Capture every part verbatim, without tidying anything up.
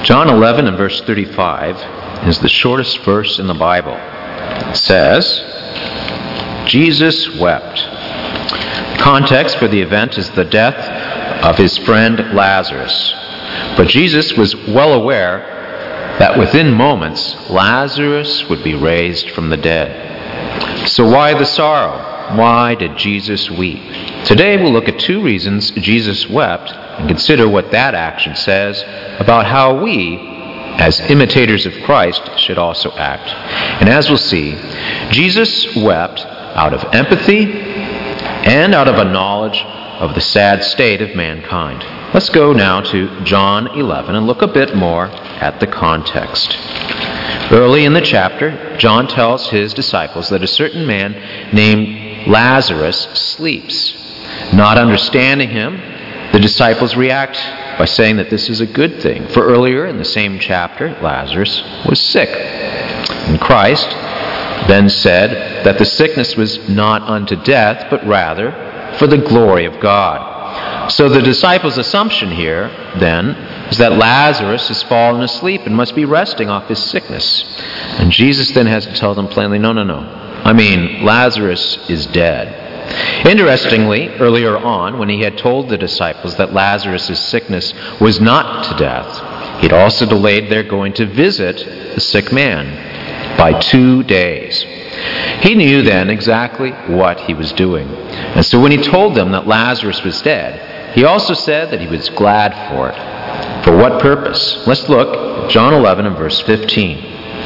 John eleven and verse thirty-five is the shortest verse in the Bible. It says, Jesus wept. Context for the event is the death of his friend Lazarus. But Jesus was well aware that within moments Lazarus would be raised from the dead. So why the sorrow? Why did Jesus weep? Today we'll look at two reasons Jesus wept and consider what that action says about how we, as imitators of Christ, should also act. And as we'll see, Jesus wept out of empathy and out of a knowledge of the sad state of mankind. Let's go now to John eleven and look a bit more at the context. Early in the chapter, John tells his disciples that a certain man named Lazarus sleeps. Not understanding him, the disciples react by saying that this is a good thing. For earlier in the same chapter, Lazarus was sick. And Christ then said that the sickness was not unto death, but rather for the glory of God. So the disciples' assumption here, then, is that Lazarus has fallen asleep and must be resting off his sickness. And Jesus then has to tell them plainly, no, no, no. I mean, Lazarus is dead. Interestingly, earlier on, when he had told the disciples that Lazarus' sickness was not to death, he'd also delayed their going to visit the sick man by two days. He knew then exactly what he was doing. And so when he told them that Lazarus was dead, he also said that he was glad for it. For what purpose? Let's look at John eleven and verse fifteen.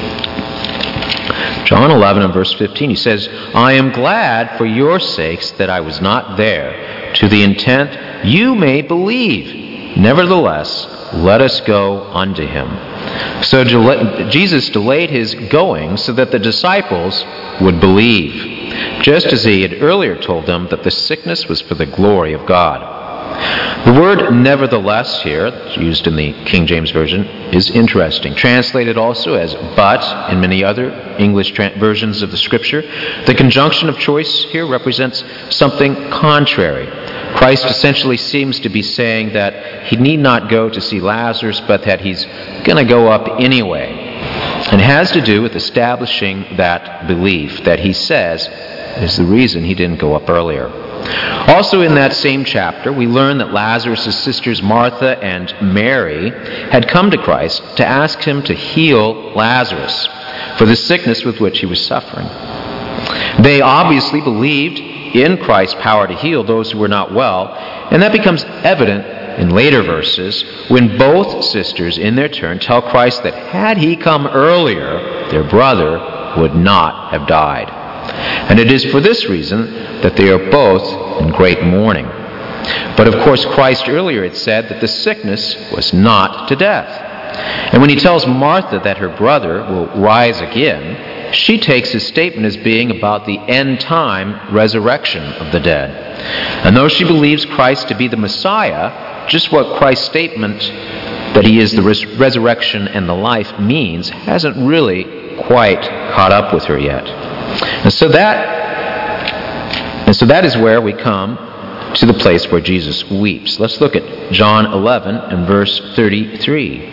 John eleven and verse fifteen, he says, I am glad for your sakes that I was not there, to the intent you may believe. Nevertheless, let us go unto him. So Jesus delayed his going so that the disciples would believe, just as he had earlier told them that the sickness was for the glory of God. The word nevertheless here, used in the King James Version, is interesting. Translated also as but in many other English tra- versions of the Scripture, the conjunction of choice here represents something contrary. Christ essentially seems to be saying that he need not go to see Lazarus, but that he's going to go up anyway. And it has to do with establishing that belief that he says is the reason he didn't go up earlier. Also in that same chapter, we learn that Lazarus' sisters Martha and Mary had come to Christ to ask him to heal Lazarus for the sickness with which he was suffering. They obviously believed in Christ's power to heal those who were not well, and that becomes evident in later verses when both sisters in their turn tell Christ that had he come earlier, their brother would not have died. And it is for this reason that they are both in great mourning. But of course, Christ earlier had said that the sickness was not to death. And when he tells Martha that her brother will rise again, she takes his statement as being about the end-time resurrection of the dead. And though she believes Christ to be the Messiah, just what Christ's statement that he is the res- resurrection and the life means hasn't really quite caught up with her yet. And so that and so that is where we come to the place where Jesus weeps. Let's look at John eleven and verse thirty-three.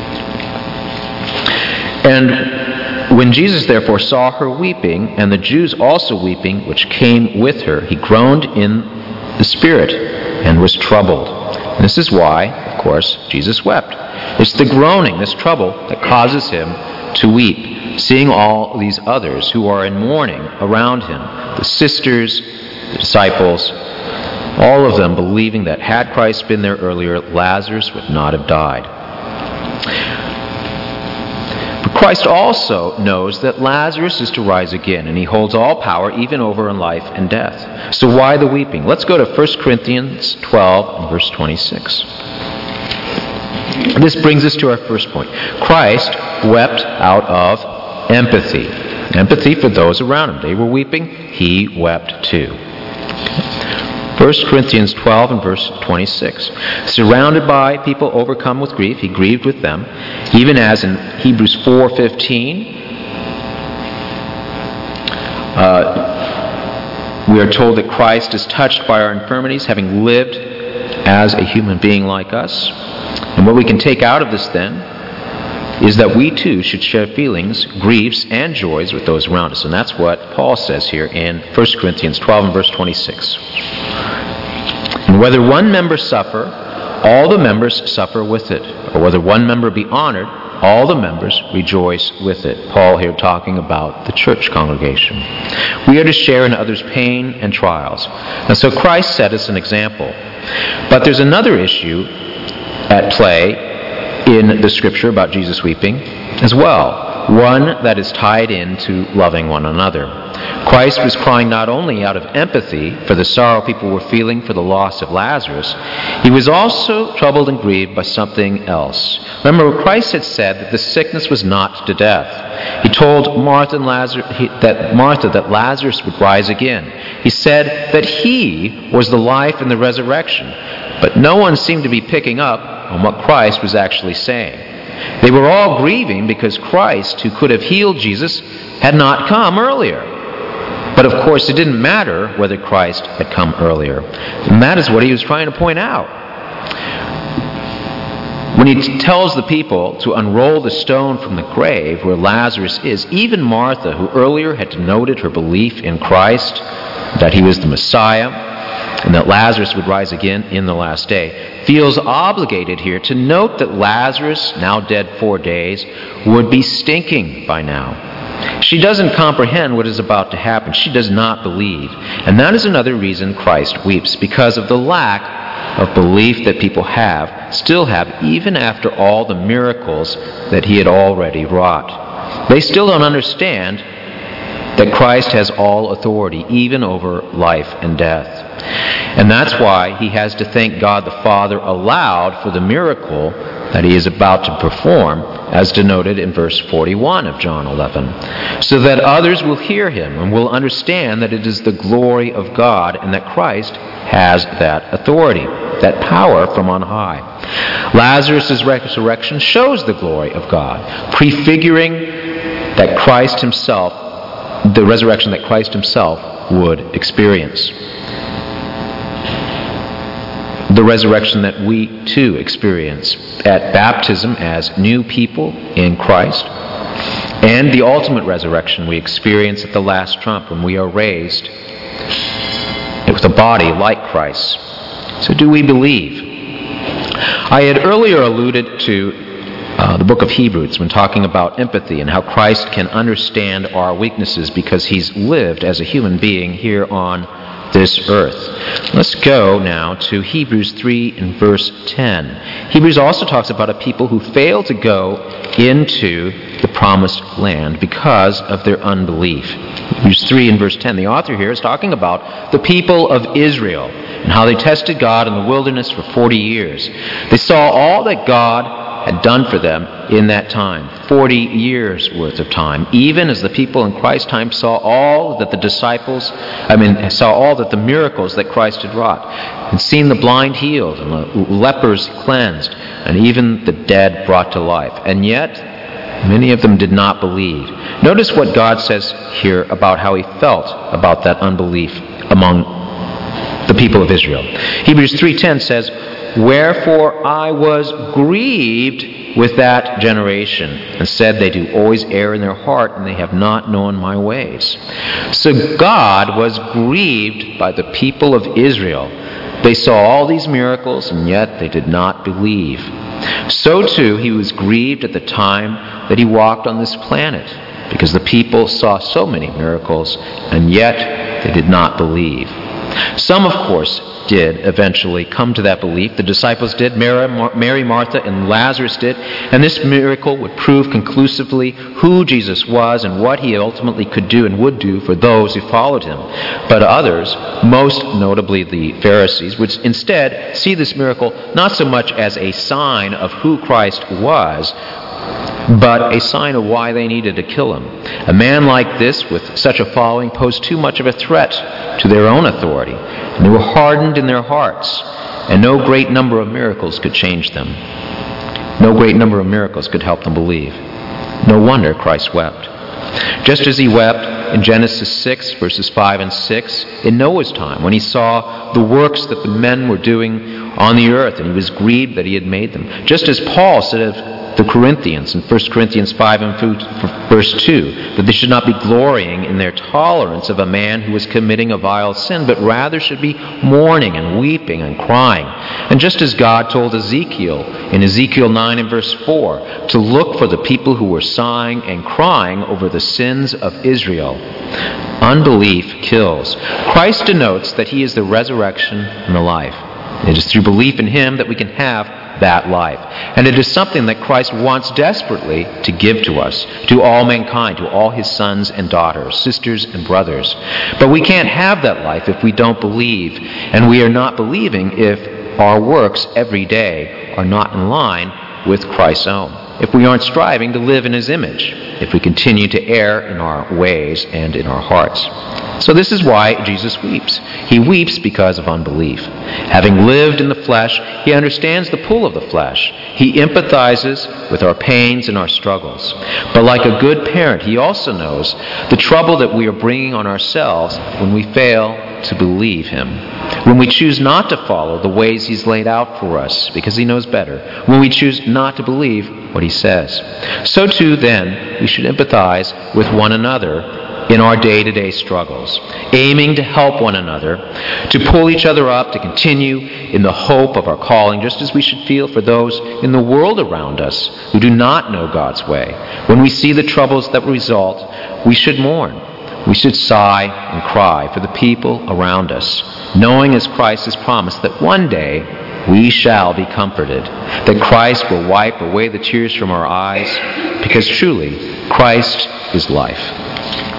And when Jesus therefore saw her weeping, and the Jews also weeping, which came with her, he groaned in the spirit and was troubled. And this is why, of course, Jesus wept. It's the groaning, this trouble, that causes him to weep, seeing all these others who are in mourning around him, the sisters, the disciples, all of them believing that had Christ been there earlier, Lazarus would not have died. But Christ also knows that Lazarus is to rise again, and he holds all power even over life and death. So why the weeping? Let's go to First Corinthians twelve and verse twenty-six. This brings us to our first point. Christ wept out of empathy. Empathy for those around him. They were weeping. He wept too. First Corinthians twelve and verse twenty-six. Surrounded by people overcome with grief, he grieved with them, even as in Hebrews four fifteen, uh, we are told that Christ is touched by our infirmities, having lived as a human being like us. And what we can take out of this then is that we too should share feelings, griefs, and joys with those around us. And that's what Paul says here in First Corinthians twelve and verse twenty-six. And whether one member suffer, all the members suffer with it. Or whether one member be honored, all the members rejoice with it. Paul here talking about the church congregation. We are to share in others' pain and trials. And so Christ set us an example. But there's another issue at play in the scripture about Jesus weeping as well. One that is tied into loving one another. Christ was crying not only out of empathy for the sorrow people were feeling for the loss of Lazarus, he was also troubled and grieved by something else. Remember, Christ had said that the sickness was not to death. He told Martha and Lazarus he, that Martha that Lazarus would rise again. He said that he was the life and the resurrection. But no one seemed to be picking up on what Christ was actually saying. They were all grieving because Christ, who could have healed Jesus, had not come earlier. But of course, it didn't matter whether Christ had come earlier. And that is what he was trying to point out. When he t- tells the people to unroll the stone from the grave where Lazarus is, even Martha, who earlier had denoted her belief in Christ, that he was the Messiah, and that Lazarus would rise again in the last day, feels obligated here to note that Lazarus, now dead four days, would be stinking by now. She doesn't comprehend what is about to happen. She does not believe. And that is another reason Christ weeps, because of the lack of belief that people have, still have, even after all the miracles that he had already wrought. They still don't understand that Christ has all authority, even over life and death. And that's why he has to thank God the Father aloud for the miracle that he is about to perform, as denoted in verse forty-one of John eleven, so that others will hear him and will understand that it is the glory of God and that Christ has that authority, that power from on high. Lazarus' resurrection shows the glory of God, prefiguring that Christ himself, the resurrection that Christ himself would experience. The resurrection that we too experience at baptism as new people in Christ, and the ultimate resurrection we experience at the last trump when we are raised with a body like Christ. So do we believe? I had earlier alluded to uh, the book of Hebrews when talking about empathy and how Christ can understand our weaknesses because he's lived as a human being here on this earth. Let's go now to Hebrews three and verse ten. Hebrews also talks about a people who fail to go into the promised land because of their unbelief. Hebrews three and verse ten. The author here is talking about the people of Israel and how they tested God in the wilderness for forty years. They saw all that God had done for them in that time, forty years worth of time, even as the people in Christ's time saw all that the disciples, I mean, saw all that the miracles that Christ had wrought, and seen the blind healed, and the lepers cleansed, and even the dead brought to life. And yet, many of them did not believe. Notice what God says here about how he felt about that unbelief among the people of Israel. Hebrews three ten says, "Wherefore I was grieved with that generation, and said, they do always err in their heart, and they have not known my ways." So God was grieved by the people of Israel. They saw all these miracles, and yet they did not believe. So too, he was grieved at the time that he walked on this planet, because the people saw so many miracles, and yet they did not believe. Some, of course, did eventually come to that belief. The disciples did, Mary, Martha, and Lazarus did, and this miracle would prove conclusively who Jesus was and what he ultimately could do and would do for those who followed him. But others, most notably the Pharisees, would instead see this miracle not so much as a sign of who Christ was, but a sign of why they needed to kill him. A man like this, with such a following, posed too much of a threat to their own authority, and they were hardened in their hearts, and no great number of miracles could change them. No great number of miracles could help them believe. No wonder Christ wept. Just as he wept in Genesis six, verses five and six, in Noah's time, when he saw the works that the men were doing on the earth, and he was grieved that he had made them. Just as Paul said of the Corinthians in First Corinthians five and verse two, that they should not be glorying in their tolerance of a man who was committing a vile sin, but rather should be mourning and weeping and crying. And just as God told Ezekiel in Ezekiel nine and verse four to look for the people who were sighing and crying over the sins of Israel. Unbelief kills. Christ denotes that he is the resurrection and the life. It is through belief in him that we can have that life. And it is something that Christ wants desperately to give to us, to all mankind, to all his sons and daughters, sisters and brothers. But we can't have that life if we don't believe, and we are not believing if our works every day are not in line with Christ's own, if we aren't striving to live in his image, if we continue to err in our ways and in our hearts. So this is why Jesus weeps. He weeps because of unbelief. Having lived in the flesh, he understands the pull of the flesh. He empathizes with our pains and our struggles. But like a good parent, he also knows the trouble that we are bringing on ourselves when we fail to believe him, when we choose not to follow the ways he's laid out for us because he knows better, when we choose not to believe what he says. So too, then, we should empathize with one another in our day-to-day struggles, aiming to help one another, to pull each other up, to continue in the hope of our calling, just as we should feel for those in the world around us who do not know God's way. When we see the troubles that result, we should mourn. We should sigh and cry for the people around us, knowing as Christ has promised that one day we shall be comforted, that Christ will wipe away the tears from our eyes, because truly Christ is life.